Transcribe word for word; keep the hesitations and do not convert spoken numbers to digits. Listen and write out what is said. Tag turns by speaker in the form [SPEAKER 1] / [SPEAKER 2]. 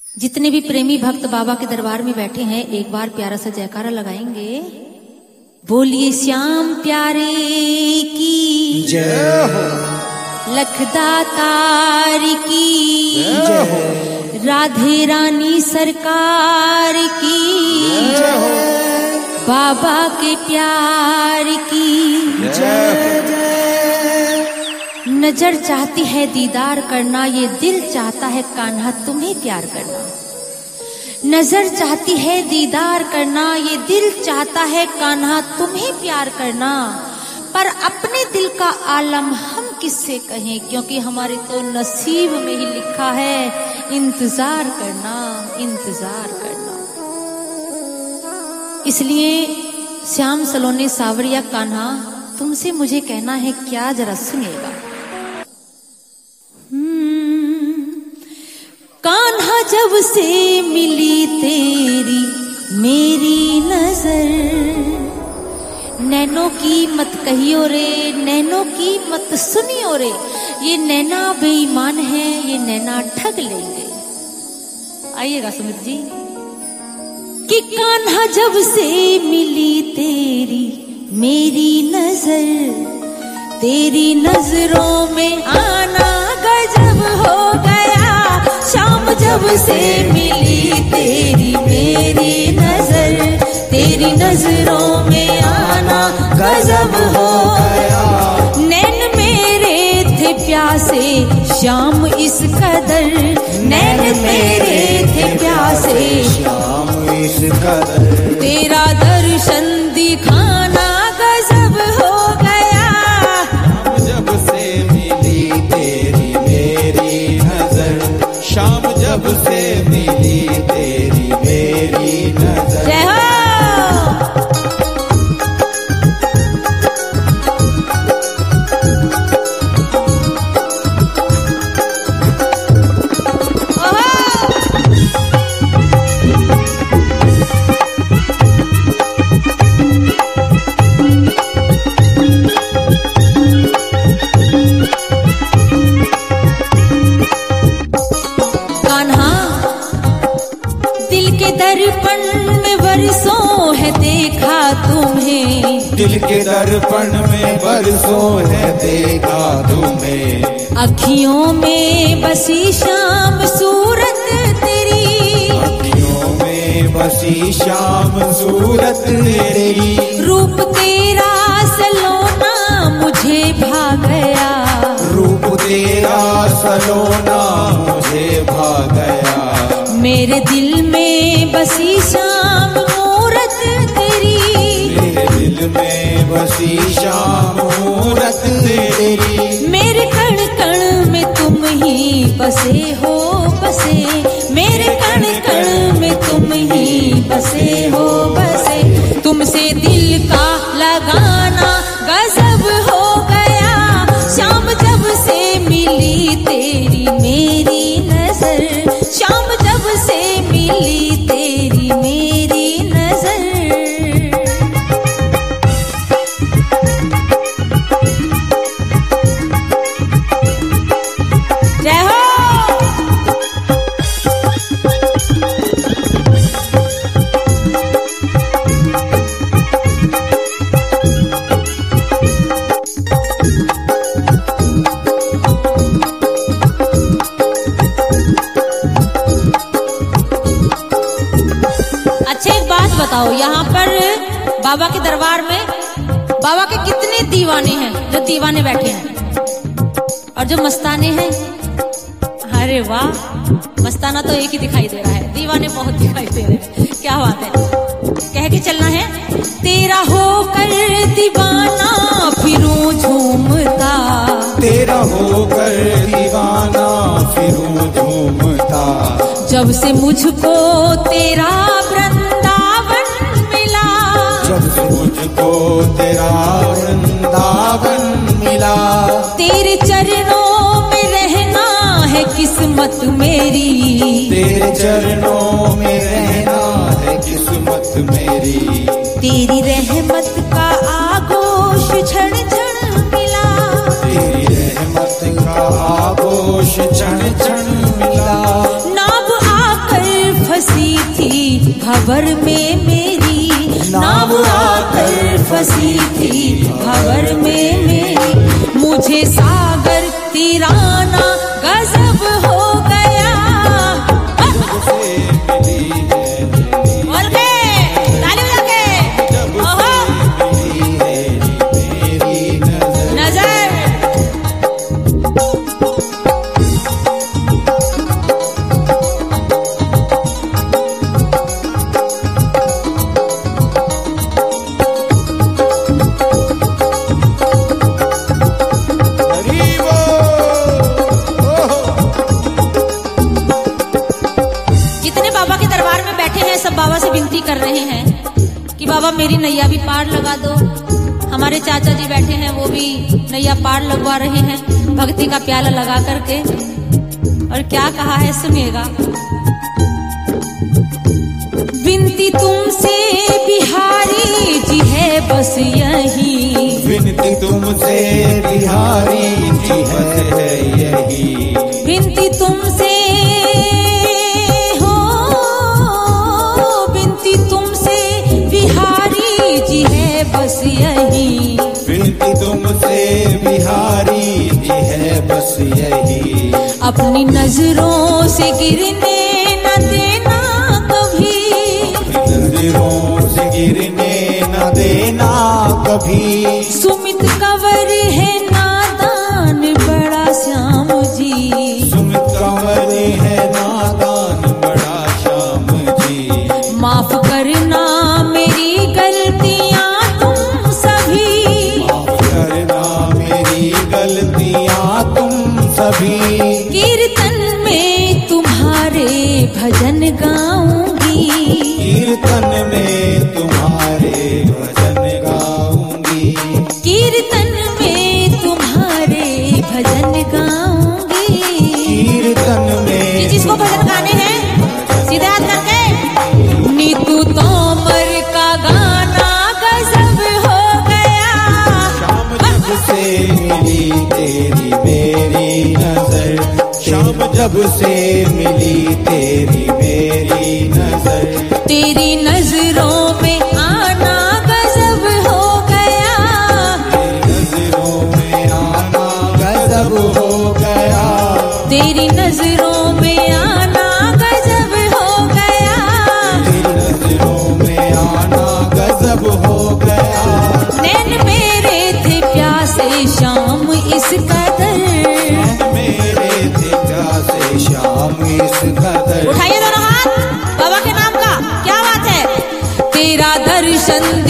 [SPEAKER 1] जितने भी प्रेमी भक्त बाबा के दरबार में बैठे हैं एक बार प्यारा सा जयकारा लगाएंगे। बोलिए श्याम प्यारे की
[SPEAKER 2] जय हो,
[SPEAKER 1] लखदातार की
[SPEAKER 2] जय हो,
[SPEAKER 1] राधे रानी सरकार की
[SPEAKER 2] जय हो,
[SPEAKER 1] बाबा के प्यार की
[SPEAKER 2] जय जय।
[SPEAKER 1] नजर चाहती है दीदार करना, ये दिल चाहता है कान्हा तुम्हें प्यार करना। नजर चाहती है दीदार करना, ये दिल चाहता है कान्हा तुम्हें प्यार करना। पर अपने दिल का आलम हम किससे कहें, क्योंकि हमारे तो नसीब में ही लिखा है इंतजार करना, इंतजार करना। इसलिए श्याम सलोने सावरिया कान्हा तुमसे मुझे कहना है क्या, जरा सुनिएगा। कान्हा जब से मिली तेरी मेरी नजर, नैनों की मत कहियो रे, नैनों की मत सुनियो रे, ये नैना बेईमान है, ये नैना ठग लेंगे। आइएगा सुमित जी। कि कान्हा जब से मिली तेरी मेरी नजर, तेरी नजरों में आना गजब हो गया। शाम जब से मिली तेरी मेरी नजर, तेरी नजरों में आना गजब हो गया। नैन मेरे थे प्यासे शाम इस कदर, नैन मेरे थे प्यासे
[SPEAKER 2] शाम इस कदर,
[SPEAKER 1] तेरा दर्शन दिखाना गजब हो गया।
[SPEAKER 2] जब से मिली तेरी मेरी नजर, शाम जब से मिली तेरी मेरी नजर।
[SPEAKER 1] जय हो। दर्पण में बरसों है देखा तुम्हें,
[SPEAKER 2] दिल के दर्पण में बरसों है देखा तुम्हें।
[SPEAKER 1] अखियों में बसी शाम सूरत तेरी,
[SPEAKER 2] अखियों में बसी शाम सूरत तेरी।
[SPEAKER 1] रूप तेरा सलोना मुझे भा गया,
[SPEAKER 2] रूप तेरा सलोना मुझे भा गया।
[SPEAKER 1] मेरे दिल में बसी शाम मूरत तेरी,
[SPEAKER 2] मेरे दिल में बसी शाम मूरत तेरी।
[SPEAKER 1] मेरे कण कण में तुम ही बसे हो बसे, मेरे कण कण में तुम ही बसे हो बसे। तुमसे दिल का लगाना गजब हो गया। शाम जब से मिली तेरी मेरी नजर, शाम जब से मिली तेरी मेरी नजर। जय हो। बताओ यहाँ पर बाबा के दरबार में बाबा के कितने दीवाने हैं, जो दीवाने बैठे हैं और जो मस्ताने हैं। अरे वाह, मस्ताना तो एक ही दिखाई दे रहा है, दीवाने बहुत दिखाई दे रहे हैं। क्या बात है, कह के चलना है। तेरा होकर दीवाना फिरूं झूमता,
[SPEAKER 2] तेरा होकर दीवाना फिरूं झूमता।
[SPEAKER 1] जब से मुझको तेरा वृंदावन मिला,
[SPEAKER 2] जब से मुझको तेरा वृंदावन मिला।
[SPEAKER 1] तेरे चरणों में रहना है किस्मत मेरी,
[SPEAKER 2] तेरे चरणों में रहना है किस्मत मेरी।
[SPEAKER 1] तेरी रहमत का आगोश क्षण क्षण मिला,
[SPEAKER 2] तेरी रहमत का आगोश क्षण क्षण मिला।
[SPEAKER 1] नाव आकर भंवर में मेरी नाव आकर फंसी थी, भंवर में मेरी। मुझे सागर तिराना गजब हो गया। बोल के ताली बजा के ओहो नजर। सब बाबा से विनती कर रहे हैं कि बाबा मेरी नैया भी पार लगा दो। हमारे चाचा जी बैठे हैं, वो भी नैया पार लगवा रहे हैं भक्ति का प्याला लगा करके। और क्या कहा है सुनिएगा। विनती तुमसे बिहारी जी है बस यही,
[SPEAKER 2] विनती तुमसे बिहारी जी है यही,
[SPEAKER 1] विनती तुमसे जी है बस यही,
[SPEAKER 2] विनती तुमसे बिहारी जी है बस यही।
[SPEAKER 1] अपनी नजरों से गिरने न देना कभी,
[SPEAKER 2] नजरों से गिरने न देना कभी।
[SPEAKER 1] सुमित कंवर है नादान बड़ा श्याम जी,
[SPEAKER 2] सुमित कंवर है नादान बड़ा श्याम जी।
[SPEAKER 1] माफ करना मेरी गलतियां तुम सभी,
[SPEAKER 2] माफ करना मेरी गलतियां तुम सभी।
[SPEAKER 1] कीर्तन में तुम्हारे भजन गाऊंगी,
[SPEAKER 2] कीर्तन में तुम्हारे भजन गाऊंगी,
[SPEAKER 1] कीर्तन में तुम्हारे भजन गाऊंगी।
[SPEAKER 2] कीर्तन में
[SPEAKER 1] जिसको भजन गाने हैं सीधे हाथ करके। नीतू तोमर का गाना गजब हो गया।
[SPEAKER 2] शाम जब से मिली तेरी मेरी नजर, शाम जब से मिली तेरी मेरी नजर।
[SPEAKER 1] तेरी नजरों में आना गजब हो गया,
[SPEAKER 2] तेरी नजरों में आना गजब हो गया,
[SPEAKER 1] तेरी नजरों में आना गजब हो गया,
[SPEAKER 2] तेरी नजरों में आना गजब हो गया।
[SPEAKER 1] नैन मेरे थे प्यासे शाम इस कदर,
[SPEAKER 2] मेरे थे प्यासे शाम इस कदर।
[SPEAKER 1] उठाइए दोनों हाथ बाबा के नाम का, क्या बात है। तेरा दर्शन